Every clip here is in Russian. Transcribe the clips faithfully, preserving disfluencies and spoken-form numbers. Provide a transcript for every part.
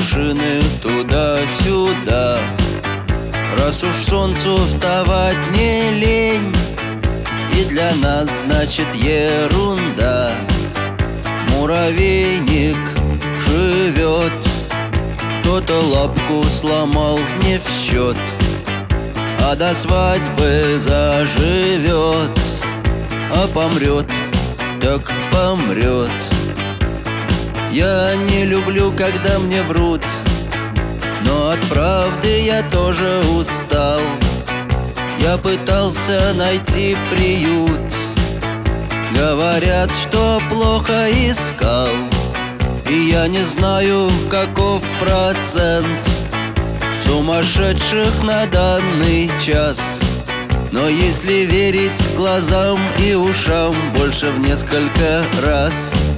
машины туда-сюда. Раз уж солнцу вставать не лень, и для нас значит ерунда. Муравейник живет, кто-то лапку сломал не в счет, а до свадьбы заживет, а помрет, так помрет. Я не люблю, когда мне врут, но от правды я тоже устал. Я пытался найти приют, говорят, что плохо искал. И я не знаю, каков процент сумасшедших на данный час. Но если верить глазам и ушам, больше в несколько раз.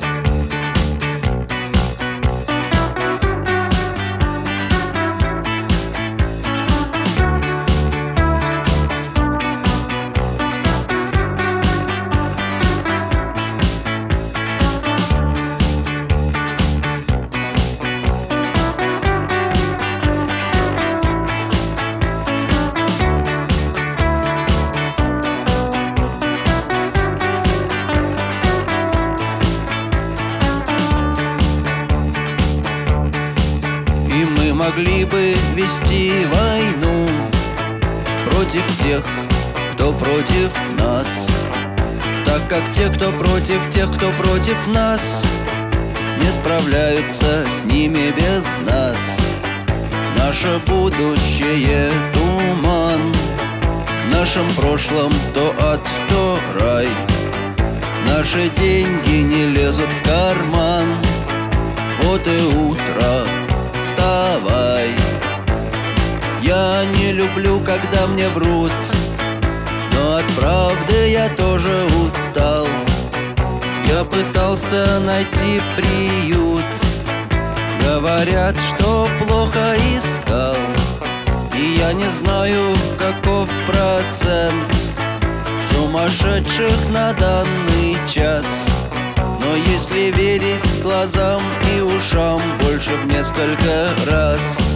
И мы могли бы вести войну против тех, кто против нас, так как те, кто против тех, кто против нас, не справляются с ними без нас. Наше будущее — туман, в нашем прошлом то ад, то рай. Наши деньги не лезут в карман, вот и утро, вставай. Я не люблю, когда мне врут, но от правды я тоже устал. Я пытался найти приют, говорят, что плохо искал. И я не знаю, каков процент сумасшедших на данный час. Но если верить глазам и ушам, больше в несколько раз.